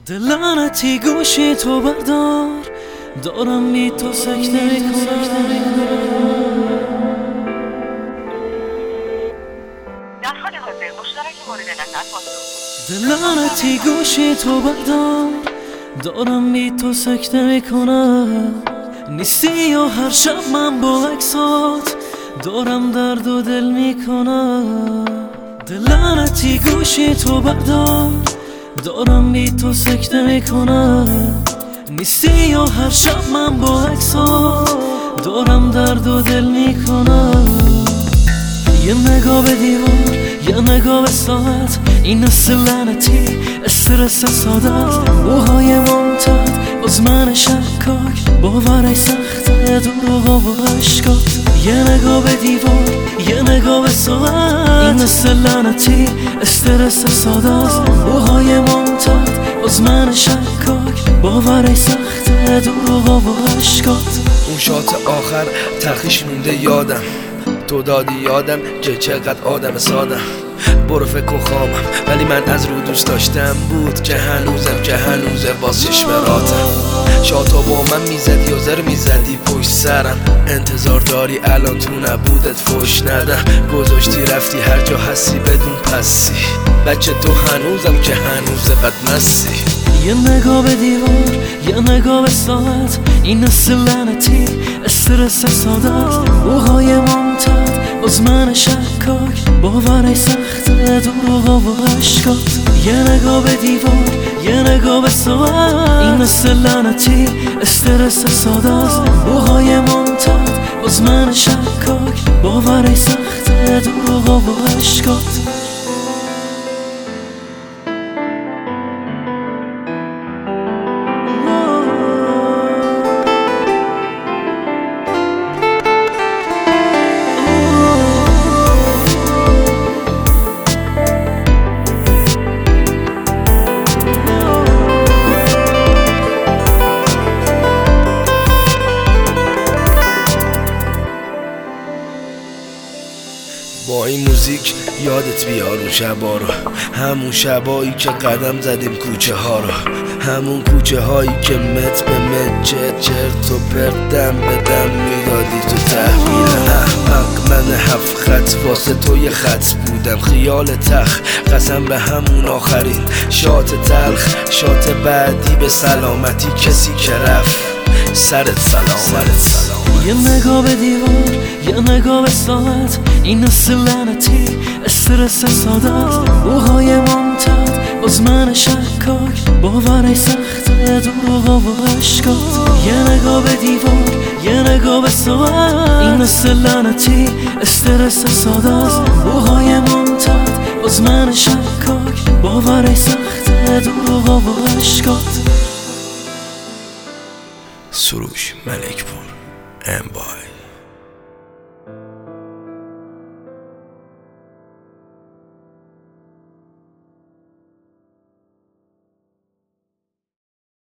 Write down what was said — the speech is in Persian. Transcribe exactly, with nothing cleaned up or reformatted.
دلانتی گوشی تو بردار، دارم بی تو سکته میکنم. دلانتی گوشی تو بردار، دارم بی تو سکته میکنم. نیستی و هر شب من با عکسات دارم درد و دل میکنم. دلانتی گوشی تو بردار، دارم بی تو سکته میکنم. نیستی و هر شب من با عکسات دارم درد و دل میکنم. یه نگاه به دیوار، یه نگاه به ساعت، این است لعنتی استرس سادت. موهای ممتد باز من شکاک، باورای سخته دروغا و عشقات. یه نگاه به دیوار، یه نگاه به ساعت، این است لعنتی استرس سادت. موهای ممتد باز من شکاک، باورای سخته دروغا و عشقات. اون شات آخر تلخیش مونده یادم، تو دادی یادم که چقدر آدم سادم. برو فکر کن خوابم، ولی من از رو دوست داشتم بود که هنوزم که هنوزه باز چشم راتم. شاتا با من میزدی و زر میزدی پشت سرم، انتظار داری الان تو نبودت فوش ندم. گذاشتی رفتی هر جا هستی بدون پسی، بچه تو هنوزم که هنوزه بدمستی. یه نگاه به دیوار، یه نگاه به ساعت، این است لعنتی استرس سادت. موهای ممتد باز من شکاک، باورای سخته دروغا و عشقات. یه نگاه به دیوار، یه نگاه به ساعت، این است لعنتی استرس سادت. موهای ممتد باز من شکاک، باورای سخته دروغا و عشقات. با این موزیک یادت بیار اون شبا رو، همون شبایی که قدم زدیم کوچه ها رو، همون کوچه هایی که مت به مت چرت چرت و پرت دم به دم میدادی تو تحویل احمق. من هفت خط واسه تو یه خط بودم، خیال تخ قسم به همون آخرین شات تلخ. شات بعدی به سلامتی کسی که رفت سرت سلامت. یه نگاه به دیوار، یه نگاه به ساعت، این است لعنتی استرس سادت. موهای ممتد باز من شکاک، باورای سخته دروغا و عشقات. یه نگاه به دیوار، یه نگاه به ساعت، این است لعنتی استرس سادت. موهای ممتد باز من شکاک، باورای سخته دروغا و عشقات. سروش ملکپور ام بای